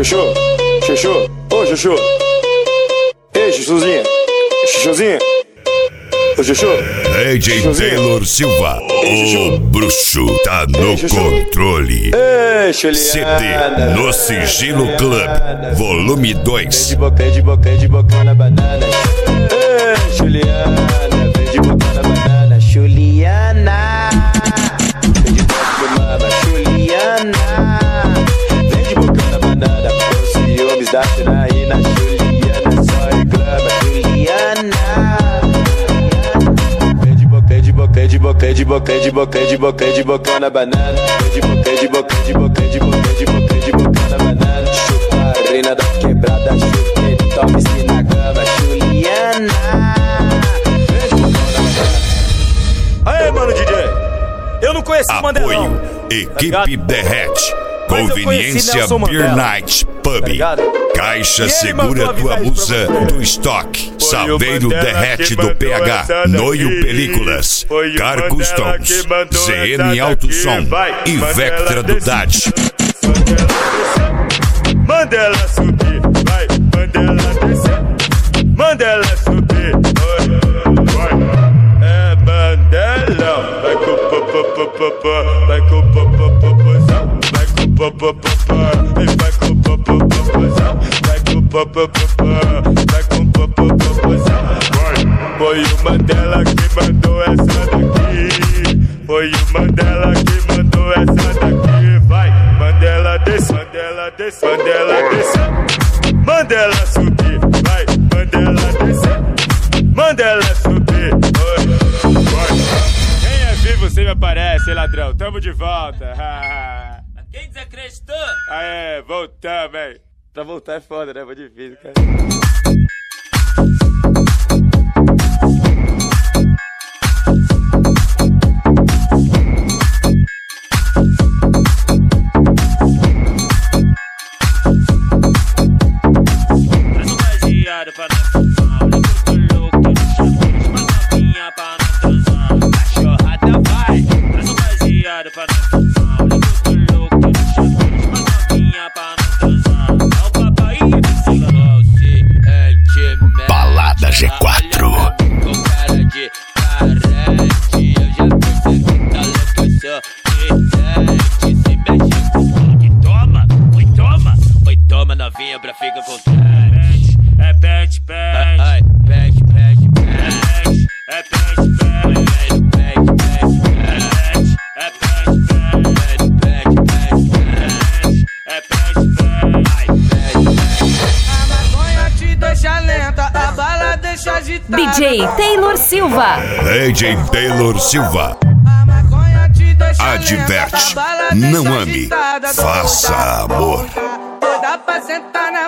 Chuchu, chuchu, ô chuchu. Ei, chuchuzinha, chuchuzinha. Ô chuchu. DJ Taylor Silva, o bruxo tá no controle. Ei, Juliana. CD no Sigilo Club, volume 2. De boca na banana. Ei, Juliana, vem de boca na banana. Juliana, vem de boca do mama. Juliana, vem de boca na banana. Com ciúmes da Janaína. Juliana só reclama. Juliana, vem de boca na banana. Vem de boca na banana. Chupa a reina da quebrada. Chupa e tome-se na cama. Juliana, vem de boca na banana. Aê, mano DJ, eu não conheci o Mandelão. Apoio, Equipe Derrete, Mas eu conheci Conveniência Nelson Beer Mandela. Night Pub, ligado? Caixa E ele Segura mandou Tua avisar isso pra Musa você. do estoque, Saveiro Mandela Derrete que do mandou PH, essa Noio daqui. Películas, Foi o Car Mandela Customs, que mandou ZN essa Alto daqui. Som Vai, e Mandela Vectra desce. Dudade. Mandela subir, vai, Mandela descer, Mandela subir, vai, é Mandela, vai com popopopopó, vai com popopopozão, vai com popopopó, vai com popopopozão, vai com popopopó, vai com popopopozão, vai. Foi o Mandela que mandou essa daqui, foi o Mandela que mandou essa daqui, vai, Mandela desce, Mandela desce, Mandela desce, Mandela subir, vai, Mandela descer, Mandela subir, vai. Quem é vivo sempre aparece, ladrão, tamo de volta. Quem desacreditou? Aê, voltamos, hein. Pra voltar é foda, né? Foi difícil, cara. Traz um baseado pra nós fumar. Olha que eu tô louco, quero chamar uma novinha pra nós transar. Cachorrada vai. Traz um baseado pra nós fumar. Olha que eu tô louco, quero chamar uma novinha pra nós transar. É o papai e siga Balada G4. Com cara de carente, eu já percebi que tá louco, eu sou idente. Se mexe com o que toma, oi toma novinha pra ficar contente. É pente, pente, ai, pente, pente, pente. É pente, pente, pente, pente, pente. É pente, pente, pente, pente, pente. É pente, pente, ai, pente, pente. A maconha te deixa lenta, a bala deixa agitada. DJ Taylor Silva. DJ Taylor Silva. A maconha te deixa Adverte, lenta, a bala não deixa ame, agitada. faça amor. Doida pra sentar na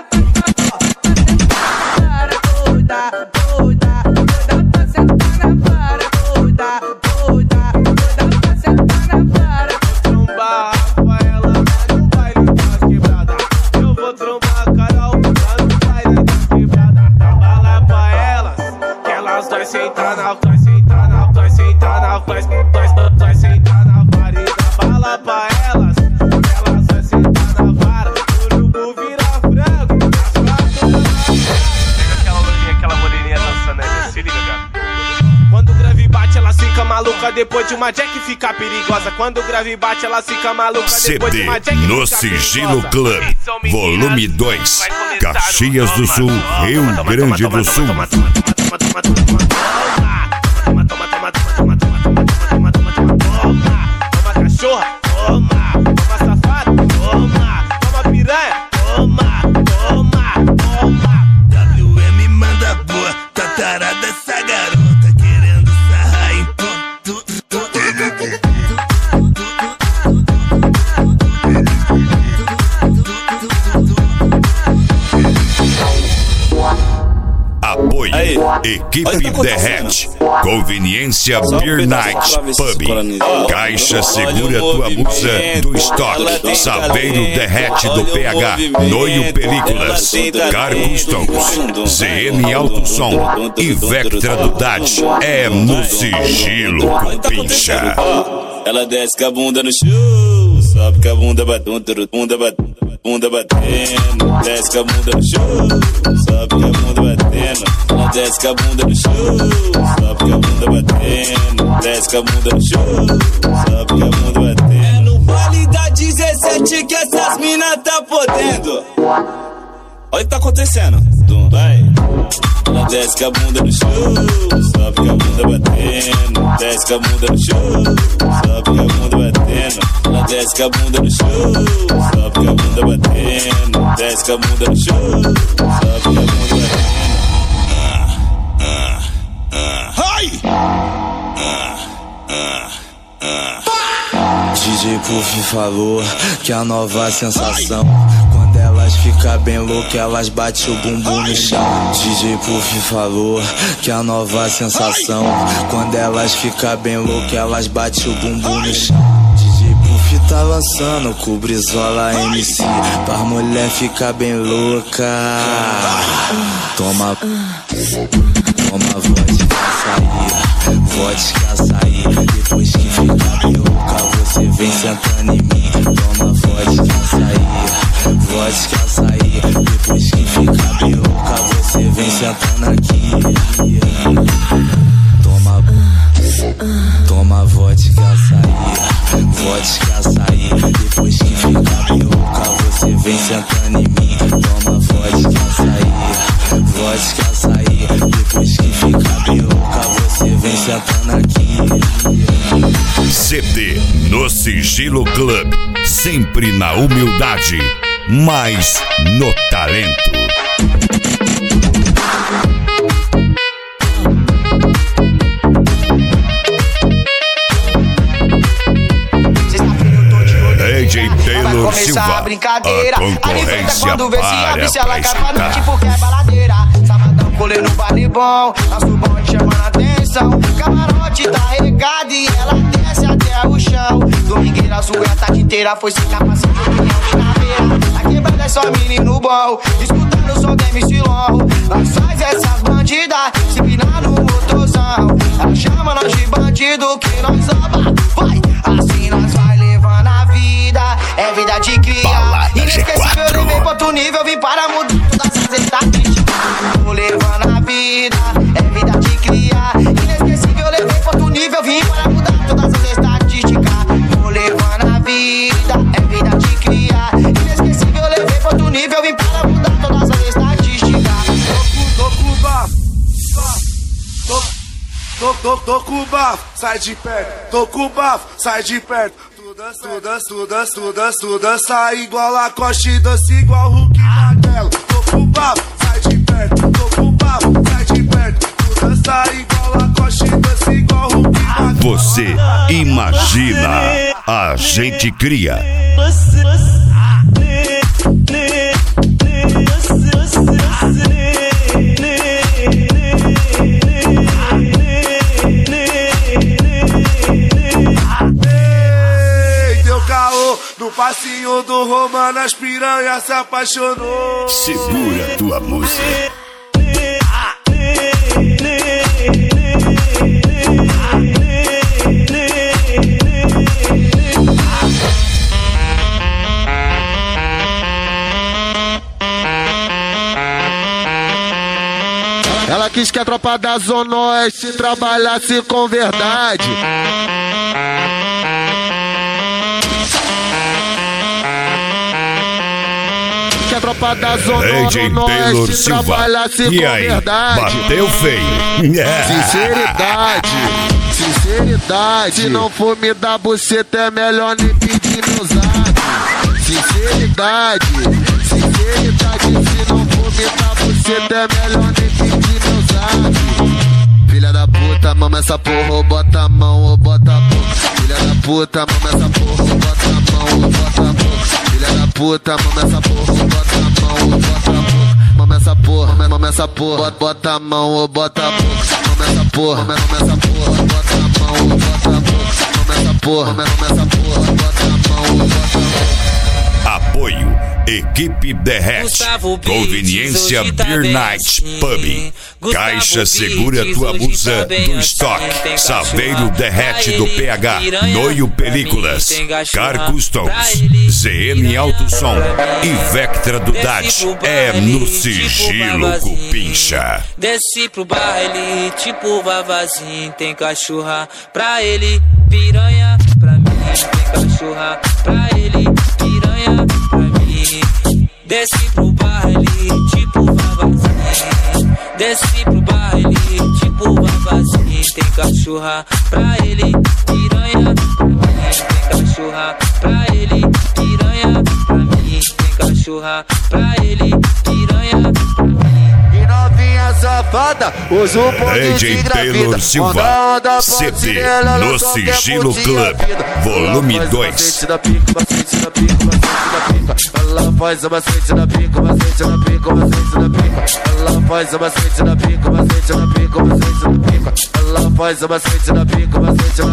vara, doida, doida, doida pra sentar na vara, doida, doida, doida pra sentar na vara. Trombar Rafaela lá no baile das quebrada. Eu vou trombar Carol lá no baile das quebrada. Dá bala pra elas, que elas vai sentar na, vai sentar na, vai sentar na, vai sentar na vara. E dá bala pra elas, que elas vai sentar na vara. O urubu vira frango, as quatro. Pega aquela moreninha dançando aí, se liga, cara. Quando o grave bate, ela fica maluca. Depois de uma jack fica perigosa. Quando o grave bate, ela fica maluca. Depois de CD uma jack no fica Sigilo perigosa. Club, Atenção, meninas, volume 2, vai começar Caxias do o Sul, toma, Rio toma, Grande toma, do toma, Sul. toma, toma, toma, toma, toma, toma, toma, toma, toma, toma, toma, toma, toma, toma, toma, toma, cachorra, toma safado, toma piranha, toma. WM manda boa, tá tarada essa garota, querendo sarrar em tudo. Apoio, Aí. Olha Equipe o que tá Derrete, Conveniência Só um Beer pedaço Night pra ver se Pub, sincroniza. Caixa Olha Segura o Tua Musa movimento. do estoque, Ela tem Saveiro talento. Derrete do Olha o PH, movimento. Noio Películas, Ela tem Car talento. Customs, ZN Alto Som e Vectra Dudade. É no sigilo, compincha. Ela desce com a bunda no chão, sobe com a bunda batendo, bunda batendo. bunda batendo, desce com a bunda no chão, sobe com a bunda batendo, ela desce com a bunda no chão, sobe com a bunda batendo, desce com a bunda no chão, sobe com a bunda batendo. É no baile da 17 que essas mina tá podendo. Olha o que tá acontecendo. Vai. Ela desce com a bunda no chão, sobe com a bunda batendo, desce com a bunda no chão, sobe com a bunda batendo. Ela desce com a bunda no chão, sobe com a bunda batendo, desce com a bunda no chão, sobe com a bunda batendo. DJ Puff falou que a nova sensação, quando elas ficam bem loucas, elas batem o bumbum no chão. DJ Puff falou que a nova sensação, quando elas ficam bem loucas, elas batem o bumbum no chão. DJ Puff tá lançando com Brizola MC, pra mulher ficar bem louca. Toma vodka açaí, depois que ficar bem louca, você vem sentando em mim. Toma vodka açaí, depois que ficar bem louca, você vem sentando aqui. Toma vodka açaí, depois que ficar bem louca, você vem sentando em mim. Toma vodka açaí, depois que ficar bem louca, você vem sentando aqui. CD no Sigilo Club, sempre na humildade, mas no talento. DJ Taylor Silva, a concorrência para escutar. Tipo que é baladeira, sabadão, colê no baile bom, nosso bonde chamando a atenção. Camarote tá regado e ela desce até o chão. Domingueira, sua a tarde inteira foi sem capacete, opinião de caveira. A quebrada é só menino bom, escutando o som do MC Long. Nós faz essas bandidas, se pinar no motorzão. Ela chama nós de bandido que nós rouba, vai, assim nós vai levando a vida. É vida de cria, inesquecível, eu levei pra outro nível, vim para mudar todas as estatísticas. Tô levando a vida, é vida de cria, inesquecível, eu levei pra outro nível, vim para mudar todas as estatísticas. Tô levando a vida, é vida de cria, inesquecível, eu levei pra outro nível, vim para mudar todas as estatísticas. Tô com o bafo, tô com o bafo, sai de perto. Tô com o bafo, sai de perto. Tu dança igual Lacoste e dança igual Hulk Magrelo. Tô com o bafo, sai de perto. Tô com o bafo, sai de perto. Tu dança igual Lacoste e dança igual Hulk Magrelo. Você imagina, a gente cria. No passinho do Romano as piranhas se apaixonou. Segura tua música. Ela quis que a tropa da Zona Oeste trabalhasse com verdade. A tropa da Zona DJ Taylor Silva, trabalhasse e com aí, verdade. bateu feio. Sinceridade, se não for me dar buceta é melhor nem pedir meu zap. Sinceridade, se não for me dar buceta é melhor nem pedir meu zap. Filha da puta, mama essa porra, ou bota a mão ou bota a boca. Filha da puta, mama essa porra, ou bota a mão ou bota a boca. Filha da puta, mama essa porra, ou bota a mão ou bota a boca. Mama essa porra, bota a mão ou bota a boca. Mama essa porra, bota a mão ou bota a boca. Mama essa porra, bota a mão ou bota a boca. Apoio Equipe Derrete, Conveniência Beer Night Pub, Caixa Segura Tua Musa do Estoque, Saveiro Derrete do PH, Noio Películas, Car Customs, ZM Alto Som e Vectra do Dade. É no sigilo, Cupincha. Desce pro baile, tipo Vavazinho, tem cachorra pra ele, piranha pra mim, tem cachorra pra ele, piranha pra mim. Desce pro baile, tipo Vavazinho, desce pro baile, tipo Vavazinho, tem cachorra pra ele, piranha pra mim, tem cachorra pra ele, piranha pra mim, tem cachorra pra ele, piranha pra mim. Safada, usa o ponto DJ Taylor Silva, CD no Sigilo Club, volume 2. Ela faz o macete na pica, macete na pica, macete na pica. Ela faz o macete na pica, macete na pica, macete na pica. Ela faz o macete na pica, macete